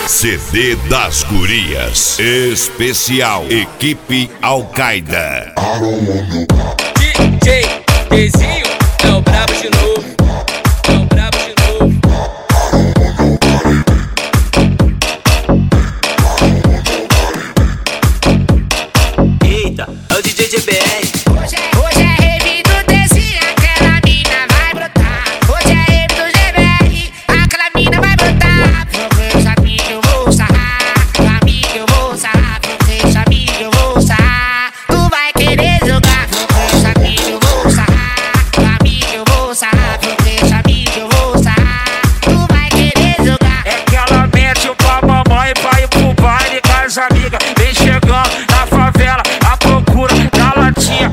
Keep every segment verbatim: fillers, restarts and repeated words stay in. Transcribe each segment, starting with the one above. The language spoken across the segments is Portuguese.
C D das Gurias. Especial Equipe Al-Qaeda. D J Dezinho é o brabo de novo. É o brabo de novo. Eita, é o D J G B R. Hoje é, hoje é rave do Dezinho, aquela mina vai brotar. Hoje é rave do G B R, aquela mina vai brotar. Meus amigos eu vou sarrar, meu amigo eu vou sarrar, meus amigos eu vou sarrar. Tu vai querer jogar, meus amigos eu vou sarrar, meu amigo eu vou sarrar, meus amigos eu vou sarrar. Tu vai querer jogar. É que ela mete o pra mamãe, vai pro baile com as amigas. Vem chegando na favela à procura da latinha.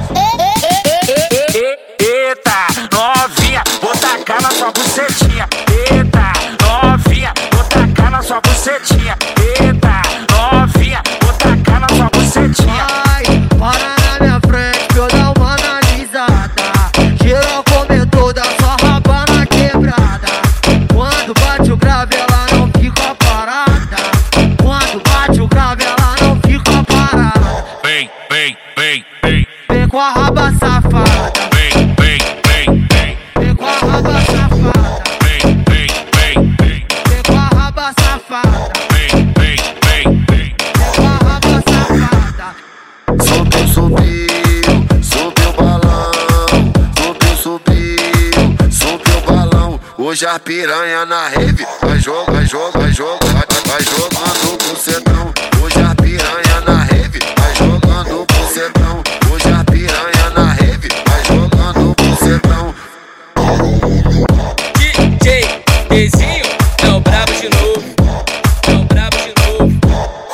Eita, novinha, vou tacar na sua bucetinha. Eita, novinha, vou tacar na sua bucetinha. Eita, novinha, vou tacar na sua bucetinha. Ai, para na minha frente que eu dar uma analisada. Geral come toda, só raba na quebrada. Quando bate o grave ela não fica parada. Quando bate o grave ela não fica parada. Vem, vem, vem, vem. Vem com a raba safada. Vem, vem, vem, vem. Vem com a raba safada. Vem, vem, vem, vem. Vem com a raba safada. Vem, vem, vem, vem. Vem com a raba safada. Subiu, subiu, subiu o balão. Subiu, subiu, subiu o balão. Hoje a piranha na rave vai jogar, vai jogar, vai jogar, vai, vai jogando pro cetão. Hoje a piranha na rave vai jogando pro cetão. Hoje a piranha na rave vai jogando pro cetão. D J Dezinho é o brabo de novo. É o brabo de novo.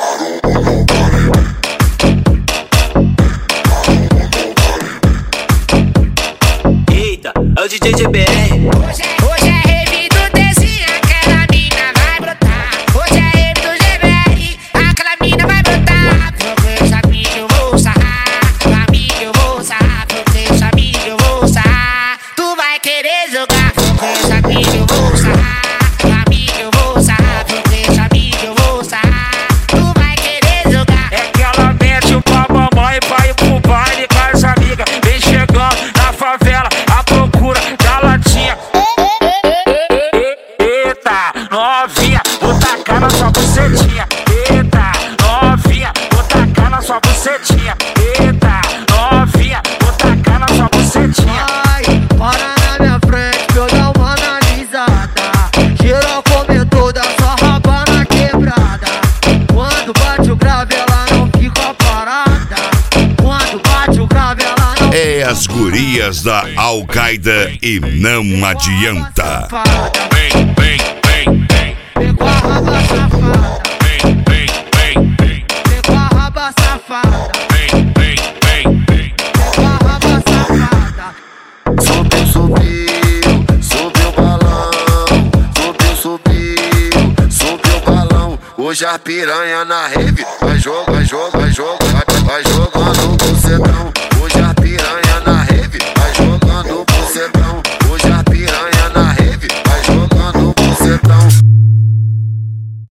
Eita, é o D J G B R. Hoje é, hoje é rave do Dezinho, aquela mina vai brotar. Hoje é rave do G B R, aquela mina vai brotar. Meus amigos eu vou sarrar, meu amigo eu vou sarrar, meus amigos eu vou sarrar. Tu vai querer jogar, meus amigos eu vou sarrar, meu amigo eu vou sarrar, meus amigos eu vou sarrar. Tu vai querer jogar. É que ela mete o pra mamãe, vai pro baile com as amigas. Vem chegando na favela à procura da latinha. Eita, novinha, vou tacar na sua bucetinha. Eita, novinha, vou tacar na sua bucetinha. Eita, novinha, vou tacar na sua bucetinha. Ai, para na minha frente que eu dar uma analisada. Geral come toda, só raba na quebrada. Quando bate o grave ela não fica parada. Quando bate o grave ela não É as Gurias da Al-Qaeda e não adianta. safada. Vem, vem, vem, vem. Vem com a raba safada. Vem, vem, vem, vem. Vem com a raba safada. Vem, vem, vem, vem. Vem com a raba safada. Subiu, subiu, subiu o balão. Subiu, subiu, subiu o balão. Hoje a piranha na rave vai jogar, vai jogar, vai jogar, vai, vai jogando pro cetão.